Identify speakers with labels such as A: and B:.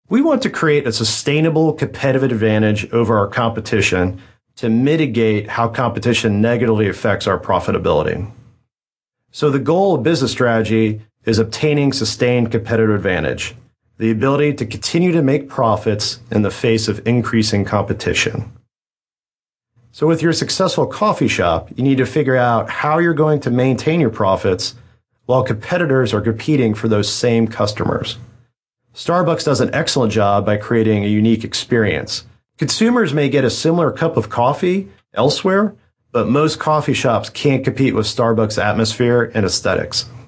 A: We want to create a sustainable competitive advantage over our competition to mitigate how competition negatively affects our profitability. So the goal of business strategy is obtaining sustained competitive advantage, the ability to continue to make profits in the face of increasing competition. So with your successful coffee shop, you need to figure out how you're going to maintain your profits while competitors are competing for those same customers. Starbucks does an excellent job by creating a unique experience. Consumers may get a similar cup of coffee elsewhere, but most coffee shops can't compete with Starbucks' atmosphere and aesthetics.